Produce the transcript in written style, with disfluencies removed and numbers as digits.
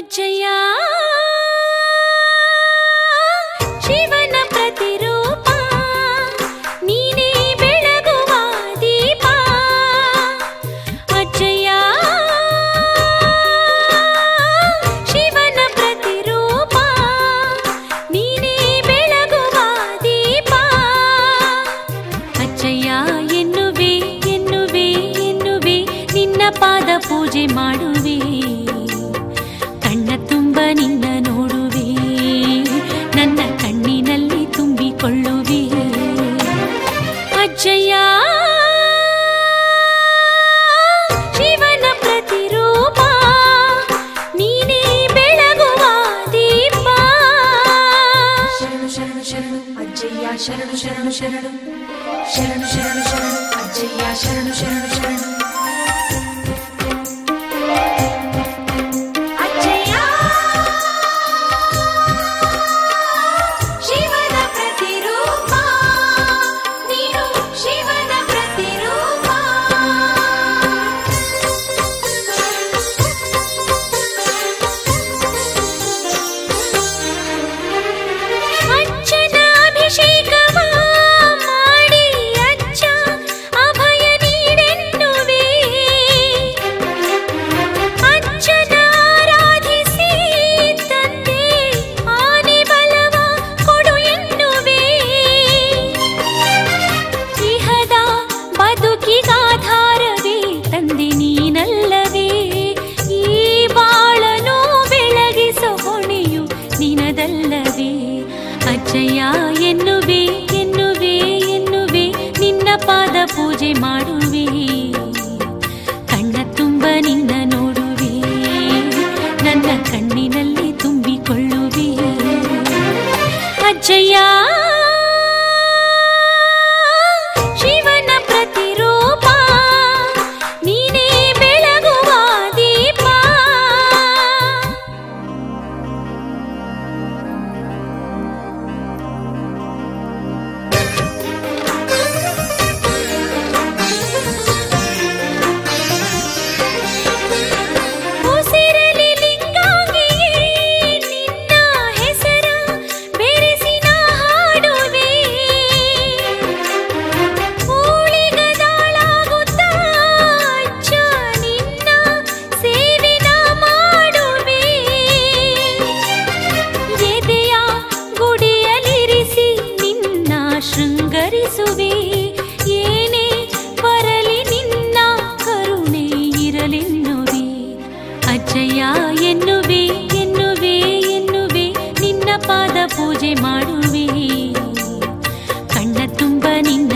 ಅಜ್ಜಯ್ಯ ಶಿವನ ಪ್ರತಿರೂಪ ನೀನೇ ಬೆಳಗುವ ದೀಪ ಅಜ್ಜಯ್ಯ ಶಿವನ ಪ್ರತಿರೂಪ ನೀನೇ ಬೆಳಗುವ ದೀಪ ಅಜ್ಜಯ್ಯ ಎನ್ನುವೆ ಎನ್ನುವೆ ಎನ್ನುವೆ ನಿನ್ನ ಪಾದ ಪೂಜೆ ಮಾಡುವೆ ತುಂಬ ನಿನ್ನ ನೋಡುವೆ ನನ್ನ ಕಣ್ಣಿನಲ್ಲಿ ತುಂಬಿಕೊಳ್ಳುವೆ ಅಜ್ಜಯ್ಯ ಶಿವನ ಪ್ರತಿರೂಪ ನೀನೇ ಬೆಳಗುವ ದೀಪ ಶರಣು ಶರಣು ಶರಣು ಅಜ್ಜಯ್ಯ ಶರಣು ಶರಣು ಶರಣು ಶರಣು ಶರಣು ಶರಣು ಅಜ್ಜಯ್ಯ ಶರಣು ಶರಣು ಶರಣು ಅಜ್ಜಯ್ಯ ಎನ್ನುವೆ ಎನ್ನುವೆ ಎನ್ನುವೆ ನಿನ್ನ ಪಾದ ಪೂಜೆ ಮಾಡುವೆ ಕಣ್ಣ ತುಂಬ ನಿನ್ನ ನೋಡುವೆ ನನ್ನ ಕಣ್ಣಿನಲ್ಲಿ ತುಂಬಿಕೊಳ್ಳುವೆ ಅಜ್ಜಯ್ಯ ಶಿವನ ಪ್ರತಿರೂಪ ನೀನೇ ಬೆಳಗುವ ದೀಪ ಶೃಂಗರಿಸುವೆ ಏನೇ ಬರಲಿ ನಿನ್ನ ಕರುಣೆ ಇರಲೆನ್ನುವೆ ಅಜ್ಜಯ್ಯ ಎನ್ನುವೆ ಎನ್ನುವೆ ಎನ್ನುವೆ ನಿನ್ನ ಪಾದ ಪೂಜೆ ಮಾಡುವೆ ಕಣ್ಣ ತುಂಬ ನಿನ್ನ